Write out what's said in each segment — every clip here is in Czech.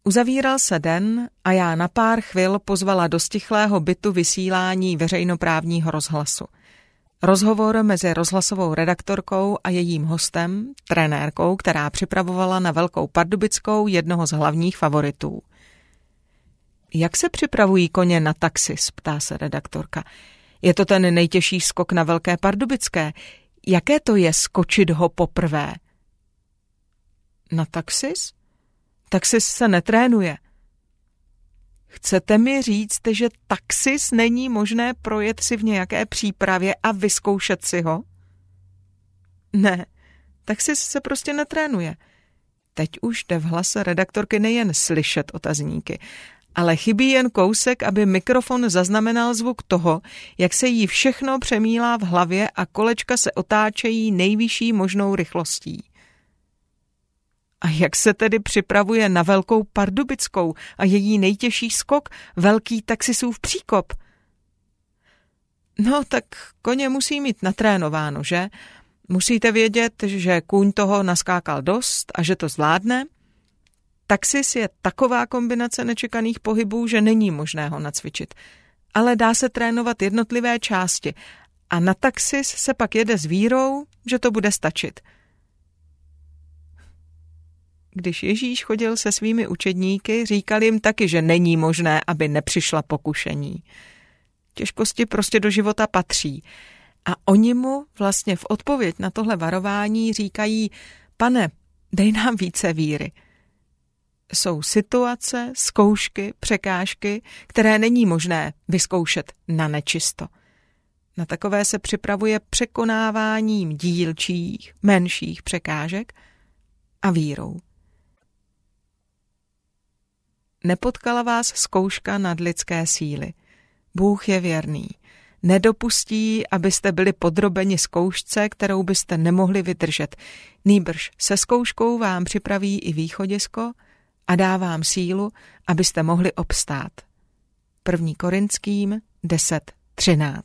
Uzavíral se den a já na pár chvil pozvala do stichlého bytu vysílání veřejnoprávního rozhlasu. Rozhovor mezi rozhlasovou redaktorkou a jejím hostem, trenérkou, která připravovala na Velkou Pardubickou jednoho z hlavních favoritů. Jak se připravují koně na Taxis, ptá se redaktorka. Je to ten nejtěžší skok na Velké Pardubické. Jaké to je skočit ho poprvé? Na Taxis? Taxis se netrénuje. Chcete mi říct, že Taxis není možné projet si v nějaké přípravě a vyzkoušet si ho? Ne, Taxis se prostě netrénuje. Teď už jde v hlase redaktorky nejen slyšet otazníky, ale chybí jen kousek, aby mikrofon zaznamenal zvuk toho, jak se jí všechno přemílá v hlavě a kolečka se otáčejí nejvyšší možnou rychlostí. A jak se tedy připravuje na Velkou Pardubickou a její nejtěžší skok, velký Taxisův příkop? No tak koně musí mít natrénováno, že? Musíte vědět, že kůň toho naskákal dost a že to zvládne. Taxis je taková kombinace nečekaných pohybů, že není možné ho nacvičit. Ale dá se trénovat jednotlivé části a na Taxis se pak jede s vírou, že to bude stačit. Když Ježíš chodil se svými učedníky, říkal jim taky, že není možné, aby nepřišla pokušení. Těžkosti prostě do života patří. A oni mu vlastně v odpověď na tohle varování říkají: Pane, dej nám více víry. Jsou situace, zkoušky, překážky, které není možné vyzkoušet na nečisto. Na takové se připravuje překonáváním dílčích, menších překážek a vírou. Nepotkala vás zkouška nadlidské síly. Bůh je věrný. Nedopustí, abyste byli podrobeni zkoušce, kterou byste nemohli vydržet. Nýbrž se zkouškou vám připraví i východisko a dá vám sílu, abyste mohli obstát. 1. Korinským 10:13.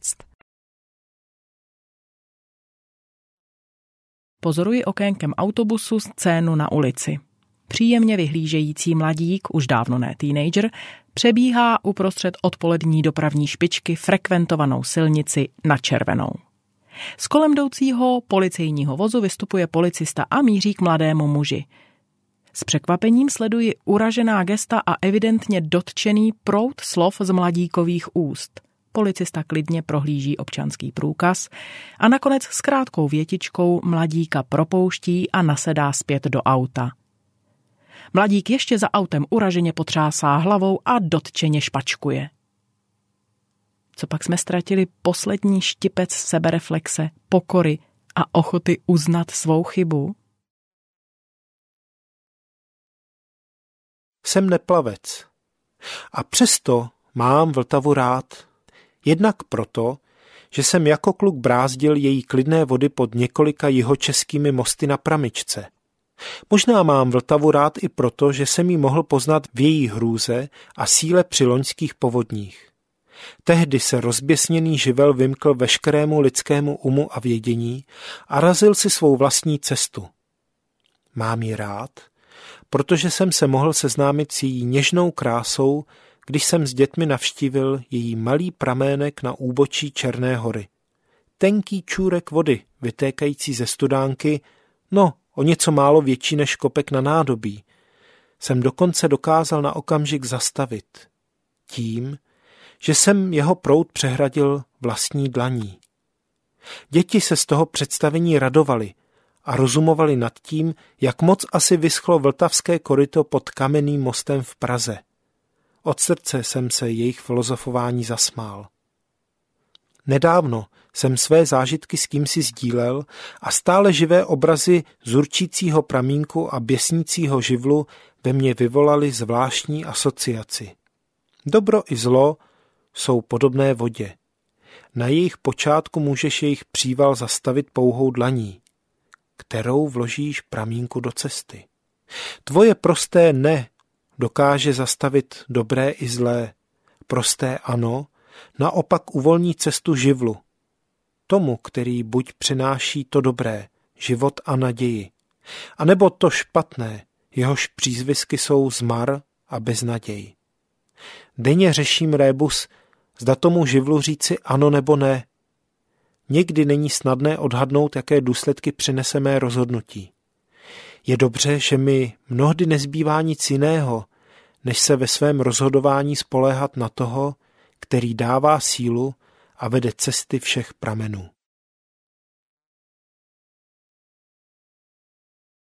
Pozoruji okénkem autobusu scénu na ulici. Příjemně vyhlížející mladík, už dávno ne teenager, přebíhá uprostřed odpolední dopravní špičky frekventovanou silnici na červenou. Z kolem jdoucího policejního vozu vystupuje policista a míří k mladému muži. S překvapením sleduji uražená gesta a evidentně dotčený proud slov z mladíkových úst. Policista klidně prohlíží občanský průkaz a nakonec s krátkou větičkou mladíka propouští a nasedá zpět do auta. Mladík ještě za autem uraženě potřásá hlavou a dotčeně špačkuje. Co pak jsme ztratili poslední štipec sebereflexe, pokory a ochoty uznat svou chybu? Jsem neplavec. A přesto mám Vltavu rád. Jednak proto, že jsem jako kluk brázdil její klidné vody pod několika jihočeskými mosty na Pramičce. Možná mám Vltavu rád i proto, že jsem ji mohl poznat v její hrůze a síle při loňských povodních. Tehdy se rozběsněný živel vymkl veškerému lidskému umu a vědění a razil si svou vlastní cestu. Mám ji rád, protože jsem se mohl seznámit s její něžnou krásou, když jsem s dětmi navštívil její malý pramének na úbočí Černé hory. Tenký čůrek vody, vytékající ze studánky, no, o něco málo větší než kopek na nádobí, jsem dokonce dokázal na okamžik zastavit. Tím, že jsem jeho proud přehradil vlastní dlaní. Děti se z toho představení radovali a rozumovali nad tím, jak moc asi vyschlo vltavské koryto pod kamenným mostem v Praze. Od srdce jsem se jejich filozofování zasmál. Nedávno jsem své zážitky s kýmsi sdílel a stále živé obrazy zurčícího pramínku a běsnícího živlu ve mně vyvolaly zvláštní asociaci. Dobro i zlo jsou podobné vodě. Na jejich počátku můžeš jejich příval zastavit pouhou dlaní, kterou vložíš pramínku do cesty. Tvoje prosté ne dokáže zastavit dobré i zlé. Prosté ano naopak uvolní cestu živlu. Tomu, který buď přináší to dobré, život a naději, anebo to špatné, jehož přízvisky jsou zmar a beznaděj. Denně řeším rébus, zda tomu živlu říci ano nebo ne. Někdy není snadné odhadnout, jaké důsledky přinese mé rozhodnutí. Je dobře, že mi mnohdy nezbývá nic jiného, než se ve svém rozhodování spoléhat na toho, který dává sílu a vede cesty všech pramenů.